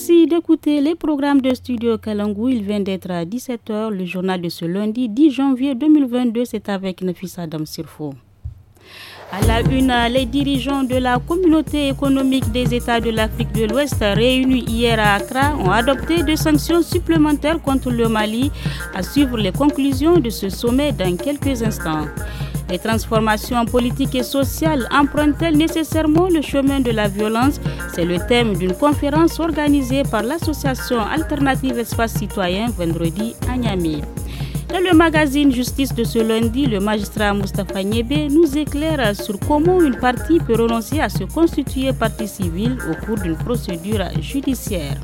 Merci d'écouter les programmes de Studio Kalangu. Il vient d'être à 17h. Le journal de ce lundi 10 janvier 2022, c'est avec Nafissa Adam Sirfo. À la une, les dirigeants de la communauté économique des États de l'Afrique de l'Ouest réunis hier à Accra ont adopté des sanctions supplémentaires contre le Mali à suivre les conclusions de ce sommet dans quelques instants. Les transformations politiques et sociales empruntent-elles nécessairement le chemin de la violence? C'est le thème d'une conférence organisée par l'association Alternative Espace Citoyen vendredi à Niamey. Dans le magazine Justice de ce lundi, le magistrat Moustapha Niébé nous éclaire sur comment une partie peut renoncer à se constituer partie civile au cours d'une procédure judiciaire.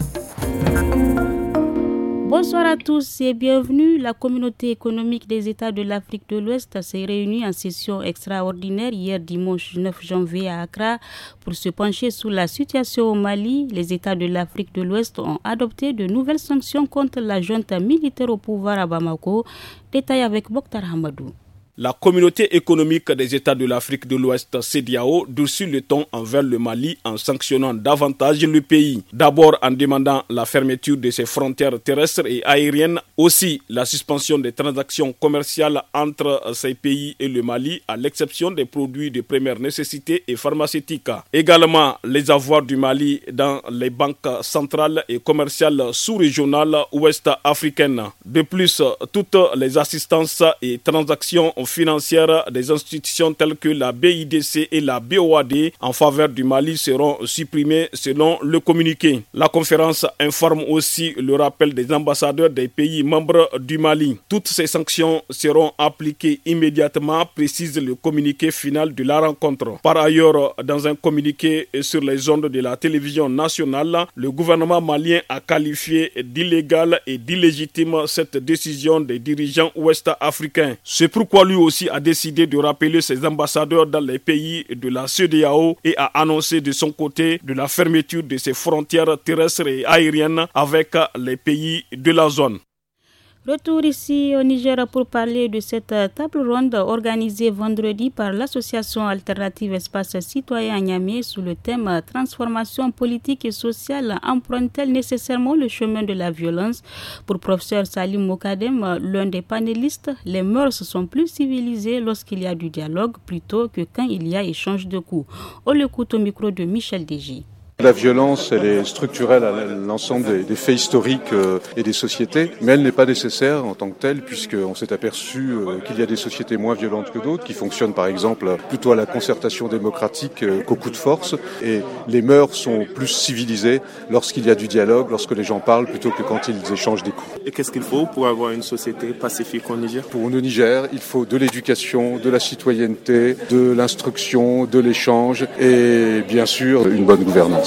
Bonsoir à tous et bienvenue. La communauté économique des États de l'Afrique de l'Ouest s'est réunie en session extraordinaire hier dimanche 9 janvier à Accra pour se pencher sur la situation au Mali. Les États de l'Afrique de l'Ouest ont adopté de nouvelles sanctions contre la junte militaire au pouvoir à Bamako. Détail avec Mokhtar Hamadou. La communauté économique des États de l'Afrique de l'Ouest, CEDEAO, durcit le ton envers le Mali en sanctionnant davantage le pays. D'abord en demandant la fermeture de ses frontières terrestres et aériennes, aussi la suspension des transactions commerciales entre ces pays et le Mali, à l'exception des produits de première nécessité et pharmaceutiques. Également les avoirs du Mali dans les banques centrales et commerciales sous-régionales ouest-africaines. De plus, toutes les assistances et transactions financières des institutions telles que la BIDC et la BOAD en faveur du Mali seront supprimées selon le communiqué. La conférence informe aussi le rappel des ambassadeurs des pays membres du Mali. Toutes ces sanctions seront appliquées immédiatement, précise le communiqué final de la rencontre. Par ailleurs, dans un communiqué sur les ondes de la télévision nationale, le gouvernement malien a qualifié d'illégale et d'illégitime cette décision des dirigeants ouest-africains. C'est pourquoi lui aussi a décidé de rappeler ses ambassadeurs dans les pays de la CEDEAO et a annoncé de son côté de la fermeture de ses frontières terrestres et aériennes avec les pays de la zone. Retour ici au Niger pour parler de cette table ronde organisée vendredi par l'association Alternative Espace Citoyen à Niamey sous le thème « Transformation politique et sociale emprunte-t-elle nécessairement le chemin de la violence ?» Pour professeur Salim Mokadem, l'un des panélistes, les mœurs sont plus civilisées lorsqu'il y a du dialogue plutôt que quand il y a échange de coups. On l'écoute au micro de Michel Deji. La violence, elle est structurelle à l'ensemble des faits historiques et des sociétés, mais elle n'est pas nécessaire en tant que telle, puisqu'on s'est aperçu qu'il y a des sociétés moins violentes que d'autres, qui fonctionnent par exemple plutôt à la concertation démocratique qu'au coup de force, et les mœurs sont plus civilisées lorsqu'il y a du dialogue, lorsque les gens parlent, plutôt que quand ils échangent des coups. Et qu'est-ce qu'il faut pour avoir une société pacifique au Niger ? Pour le Niger, il faut de l'éducation, de la citoyenneté, de l'instruction, de l'échange et bien sûr une bonne gouvernance.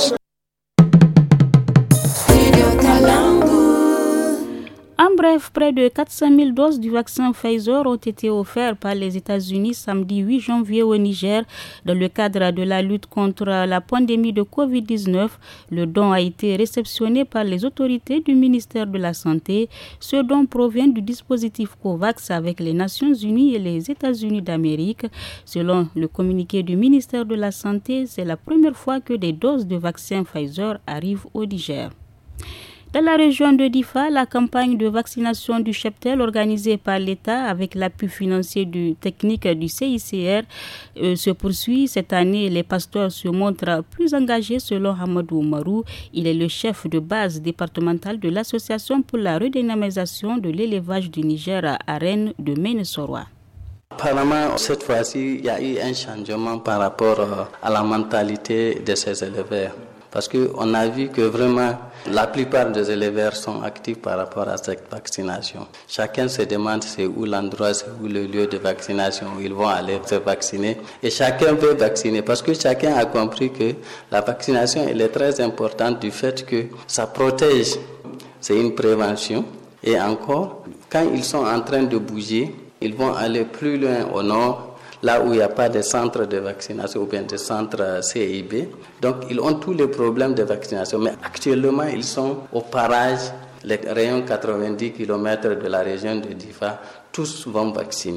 En bref, près de 400 000 doses du vaccin Pfizer ont été offertes par les États-Unis samedi 8 janvier au Niger dans le cadre de la lutte contre la pandémie de Covid-19. Le don a été réceptionné par les autorités du ministère de la Santé. Ce don provient du dispositif COVAX avec les Nations Unies et les États-Unis d'Amérique. Selon le communiqué du ministère de la Santé, c'est la première fois que des doses de vaccin Pfizer arrivent au Niger. Dans la région de Difa, la campagne de vaccination du cheptel organisée par l'État avec l'appui financier technique du CICR se poursuit. Cette année, les pasteurs se montrent plus engagés selon Hamadou Oumarou. Il est le chef de base départementale de l'Association pour la redynamisation de l'élevage du Niger à Rennes de Ménesoroa. Apparemment, cette fois-ci, il y a eu un changement par rapport à la mentalité de ces éleveurs. Parce qu'on a vu que vraiment, la plupart des éleveurs sont actifs par rapport à cette vaccination. Chacun se demande c'est où l'endroit, c'est où le lieu de vaccination où ils vont aller se vacciner. Et chacun veut vacciner parce que chacun a compris que la vaccination elle est très importante du fait que ça protège. C'est une prévention. Et encore, quand ils sont en train de bouger, ils vont aller plus loin au nord, là où il n'y a pas de centre de vaccination ou bien de centre CIB. Donc, ils ont tous les problèmes de vaccination. Mais actuellement, ils sont au parage, les rayons 90 km de la région de Difa, tous vont vacciner.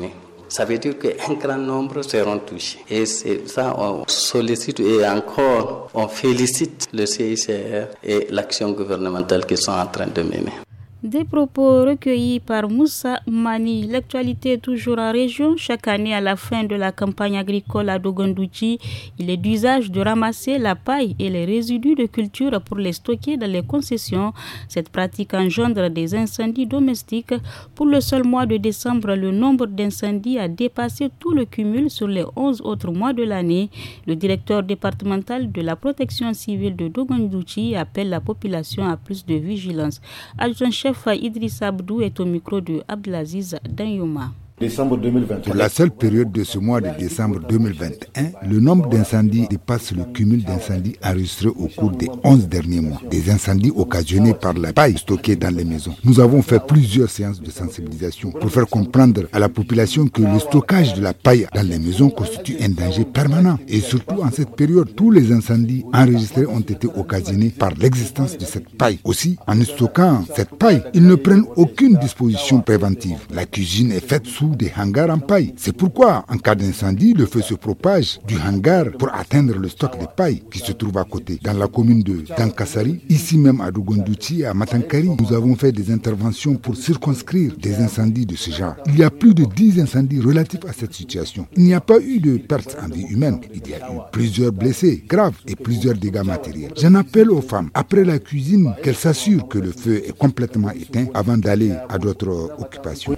ça veut dire qu'un grand nombre seront touchés. Et c'est ça, on sollicite et encore, on félicite le CICR et l'action gouvernementale qu'ils sont en train de mener. Des propos recueillis par Moussa Mani. L'actualité est toujours en région. Chaque année, à la fin de la campagne agricole à Dogondouchi, il est d'usage de ramasser la paille et les résidus de culture pour les stocker dans les concessions. Cette pratique engendre des incendies domestiques. Pour le seul mois de décembre, le nombre d'incendies a dépassé tout le cumul sur les 11 autres mois de l'année. Le directeur départemental de la protection civile de Dogondouchi appelle la population à plus de vigilance. Adjoint-chef Idriss Abdou est au micro de Abdelaziz Danyoma. Décembre 2021. Pour la seule période de ce mois de décembre 2021, le nombre d'incendies dépasse le cumul d'incendies enregistrés au cours des 11 derniers mois. Des incendies occasionnés par la paille stockée dans les maisons. Nous avons fait plusieurs séances de sensibilisation pour faire comprendre à la population que le stockage de la paille dans les maisons constitue un danger permanent. Et surtout en cette période, tous les incendies enregistrés ont été occasionnés par l'existence de cette paille. Aussi, en stockant cette paille, ils ne prennent aucune disposition préventive. La cuisine est faite sous des hangars en paille. C'est pourquoi, en cas d'incendie, le feu se propage du hangar pour atteindre le stock de paille qui se trouve à côté. Dans la commune de Dankasari, ici même à Dogondouchi et à Matankari, nous avons fait des interventions pour circonscrire des incendies de ce genre. Il y a plus de 10 incendies relatifs à cette situation. Il n'y a pas eu de pertes en vie humaine. Il y a eu plusieurs blessés graves et plusieurs dégâts matériels. J'en appelle aux femmes, après la cuisine, qu'elles s'assurent que le feu est complètement éteint avant d'aller à d'autres occupations.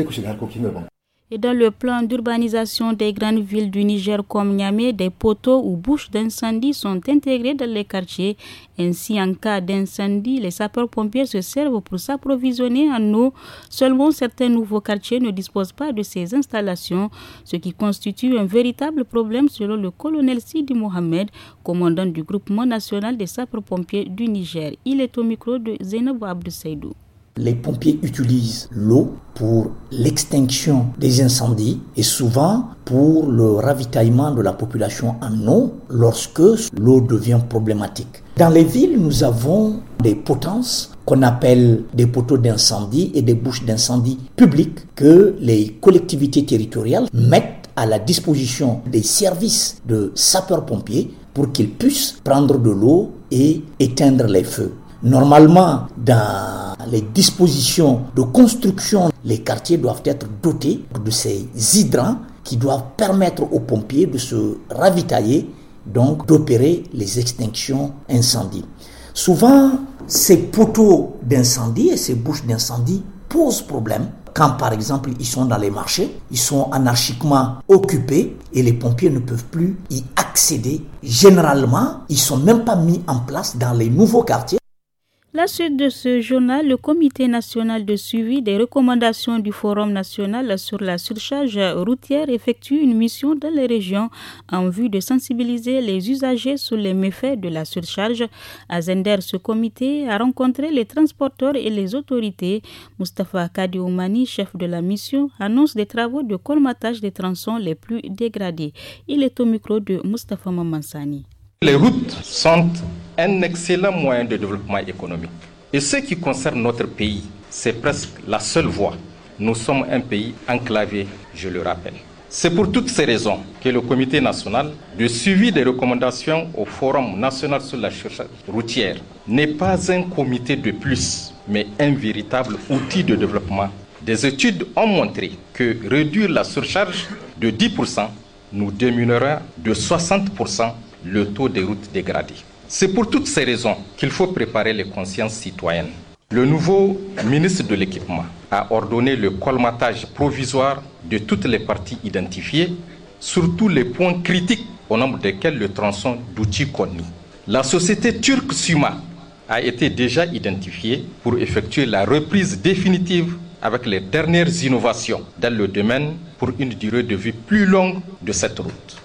Et dans le plan d'urbanisation des grandes villes du Niger comme Niamey, des poteaux ou bouches d'incendie sont intégrés dans les quartiers. Ainsi, en cas d'incendie, les sapeurs-pompiers se servent pour s'approvisionner en eau. Seulement, certains nouveaux quartiers ne disposent pas de ces installations, ce qui constitue un véritable problème selon le colonel Sidi Mohamed, commandant du groupement national des sapeurs-pompiers du Niger. Il est au micro de Zainab Abdou Saïdou. Les pompiers utilisent l'eau pour l'extinction des incendies et souvent pour le ravitaillement de la population en eau lorsque l'eau devient problématique. Dans les villes, nous avons des potences qu'on appelle des poteaux d'incendie et des bouches d'incendie publiques que les collectivités territoriales mettent à la disposition des services de sapeurs-pompiers pour qu'ils puissent prendre de l'eau et éteindre les feux. Normalement, dans les dispositions de construction, les quartiers doivent être dotés de ces hydrants qui doivent permettre aux pompiers de se ravitailler, donc d'opérer les extinctions incendies. Souvent, ces poteaux d'incendie et ces bouches d'incendie posent problème. Quand par exemple ils sont dans les marchés, ils sont anarchiquement occupés et les pompiers ne peuvent plus y accéder. Généralement, ils ne sont même pas mis en place dans les nouveaux quartiers. La suite de ce journal, le Comité national de suivi des recommandations du Forum national sur la surcharge routière effectue une mission dans les régions en vue de sensibiliser les usagers sur les méfaits de la surcharge. À Zender, ce comité a rencontré les transporteurs et les autorités. Moustapha Kadioumani, chef de la mission, annonce des travaux de colmatage des tronçons les plus dégradés. Il est au micro de Moustapha Mamansani. Les routes sont un excellent moyen de développement économique. Et ce qui concerne notre pays, c'est presque la seule voie. Nous sommes un pays enclavé, je le rappelle. C'est pour toutes ces raisons que le Comité national de suivi des recommandations au Forum national sur la surcharge routière n'est pas un comité de plus, mais un véritable outil de développement. Des études ont montré que réduire la surcharge de 10% nous diminuera de 60% le taux des routes dégradées. C'est pour toutes ces raisons qu'il faut préparer les consciences citoyennes. Le nouveau ministre de l'Équipement a ordonné le colmatage provisoire de toutes les parties identifiées, surtout les points critiques au nombre desquels le tronçon d'Ouchi-Konni. La société turque Suma a été déjà identifiée pour effectuer la reprise définitive avec les dernières innovations dans le domaine pour une durée de vie plus longue de cette route.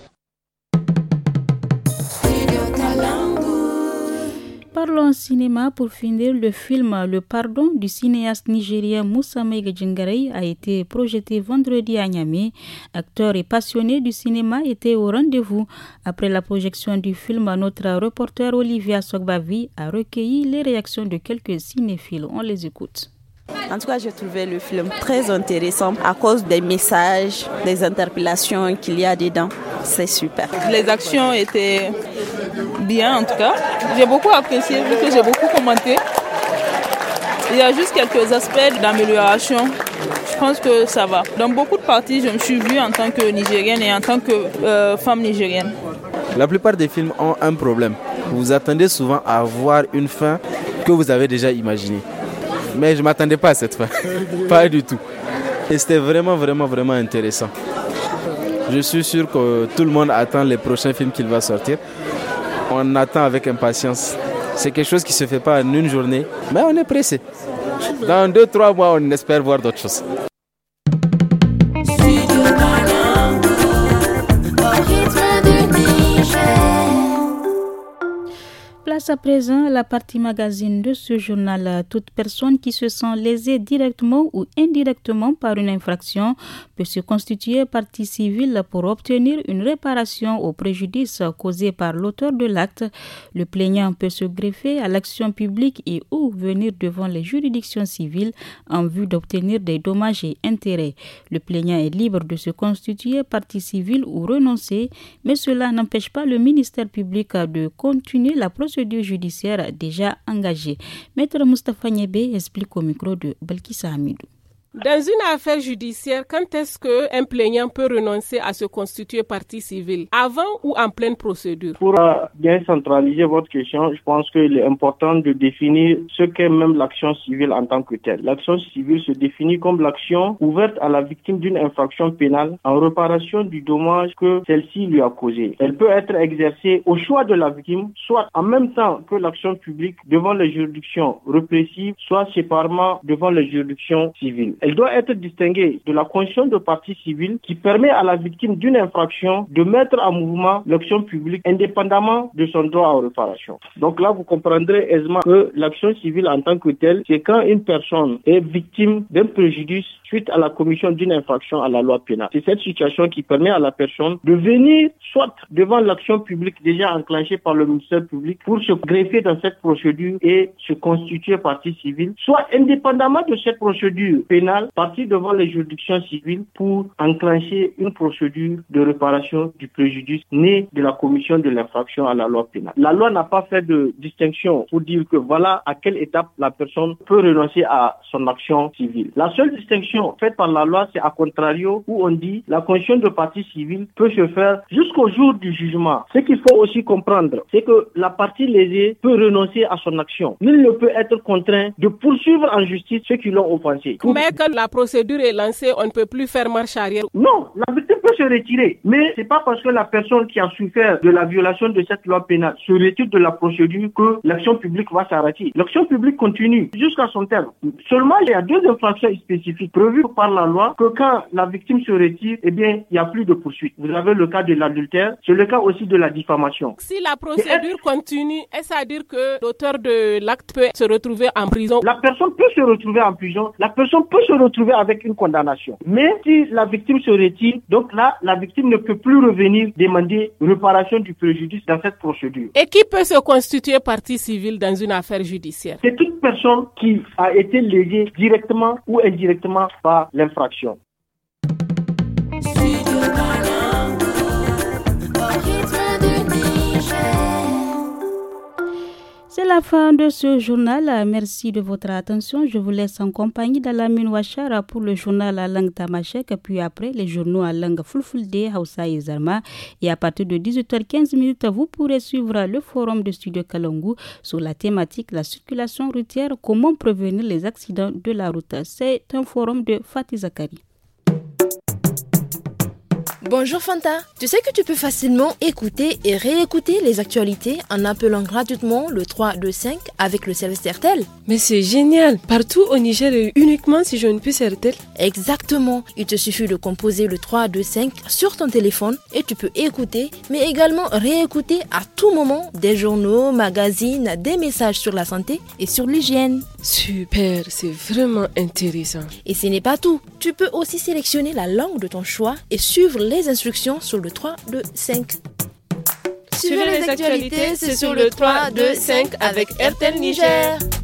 Parlons cinéma pour finir. Le film Le Pardon du cinéaste nigérien Moussa Maïga Djingarey a été projeté vendredi à Niamey. Acteurs et passionnés du cinéma étaient au rendez-vous. Après la projection du film, notre reporter Olivia Sogbavi a recueilli les réactions de quelques cinéphiles. On les écoute. En tout cas, j'ai trouvé le film très intéressant à cause des messages, des interpellations qu'il y a dedans. C'est super. Les actions étaient bien en tout cas. J'ai beaucoup apprécié vu que j'ai beaucoup commenté. Il y a juste quelques aspects d'amélioration. Je pense que ça va. Dans beaucoup de parties, je me suis vue en tant que Nigérienne et en tant que femme nigérienne. La plupart des films ont un problème. Vous attendez souvent à voir une fin que vous avez déjà imaginée. Mais je ne m'attendais pas à cette fin. Pas du tout. Et c'était vraiment, vraiment, vraiment intéressant. Je suis sûr que tout le monde attend les prochains films qu'il va sortir. On attend avec impatience. C'est quelque chose qui ne se fait pas en une journée, mais on est pressé. Dans 2-3 mois, on espère voir d'autres choses. Place à présent la partie magazine de ce journal. Toute personne qui se sent lésée directement ou indirectement par une infraction peut se constituer partie civile pour obtenir une réparation au préjudice causé par l'auteur de l'acte. Le plaignant peut se greffer à l'action publique et ou venir devant les juridictions civiles en vue d'obtenir des dommages et intérêts. Le plaignant est libre de se constituer partie civile ou renoncer, mais cela n'empêche pas le ministère public de continuer la procédure judiciaire déjà engagée. Maître Moustapha Niébé explique au micro de Balkissa Hamidou. Dans une affaire judiciaire, quand est-ce qu'un plaignant peut renoncer à se constituer partie civile? Avant ou en pleine procédure? Pour bien centraliser votre question, je pense qu'il est important de définir ce qu'est même l'action civile en tant que telle. L'action civile se définit comme l'action ouverte à la victime d'une infraction pénale en réparation du dommage que celle-ci lui a causé. Elle peut être exercée au choix de la victime, soit en même temps que l'action publique devant les juridictions répressives, soit séparément devant les juridictions civiles. Elle doit être distinguée de la condition de partie civile qui permet à la victime d'une infraction de mettre en mouvement l'action publique indépendamment de son droit à réparation. Donc là, vous comprendrez aisément que l'action civile en tant que telle, c'est quand une personne est victime d'un préjudice suite à la commission d'une infraction à la loi pénale. C'est cette situation qui permet à la personne de venir soit devant l'action publique déjà enclenchée par le ministère public pour se greffer dans cette procédure et se constituer partie civile, soit indépendamment de cette procédure pénale, partie devant les juridictions civiles pour enclencher une procédure de réparation du préjudice né de la commission de l'infraction à la loi pénale. La loi n'a pas fait de distinction pour dire que voilà à quelle étape la personne peut renoncer à son action civile. La seule distinction faite par la loi, c'est à contrario où on dit la condition de partie civile peut se faire jusqu'au jour du jugement. Ce qu'il faut aussi comprendre, c'est que la partie lésée peut renoncer à son action. Nul ne peut être contraint de poursuivre en justice ceux qui l'ont offensé. Mais quand la procédure est lancée, on ne peut plus faire marche arrière. Non, la victime peut se retirer. Mais c'est pas parce que la personne qui a souffert de la violation de cette loi pénale se retire de la procédure que l'action publique va s'arrêter. L'action publique continue jusqu'à son terme. Seulement, il y a deux infractions spécifiques prévues par la loi que quand la victime se retire, eh bien, il n'y a plus de poursuite. Vous avez le cas de l'adultère, c'est le cas aussi de la diffamation. Si la procédure continue, est-ce à dire que l'auteur de l'acte peut se retrouver en prison? La personne peut se retrouver en prison, la personne peut se retrouver avec une condamnation. Mais si la victime se retire, donc là, la victime ne peut plus revenir demander réparation du préjudice dans cette procédure. Et qui peut se constituer partie civile dans une affaire judiciaire? C'est toute personne qui a été lésée directement ou indirectement par l'infraction. C'est la fin de ce journal. Merci de votre attention. Je vous laisse en compagnie d'Alamine Ouachara pour le journal à langue tamashek, puis après les journaux à langue fulfulde, Hausa et Zarma. Et à partir de 18h15, vous pourrez suivre le forum de Studio Kalangu sur la thématique la circulation routière, comment prévenir les accidents de la route. C'est un forum de Fatih Zakari. Bonjour Fanta, tu sais que tu peux facilement écouter et réécouter les actualités en appelant gratuitement le 325 avec le service RTL. Mais c'est génial, partout au Niger et uniquement si je ne puisse RTL. Exactement, il te suffit de composer le 325 sur ton téléphone et tu peux écouter mais également réécouter à tout moment des journaux, magazines, des messages sur la santé et sur l'hygiène. Super, c'est vraiment intéressant. Et ce n'est pas tout, tu peux aussi sélectionner la langue de ton choix et suivre les instructions sur le 325. Suivez les actualités, c'est sur le 325 avec RTL Niger.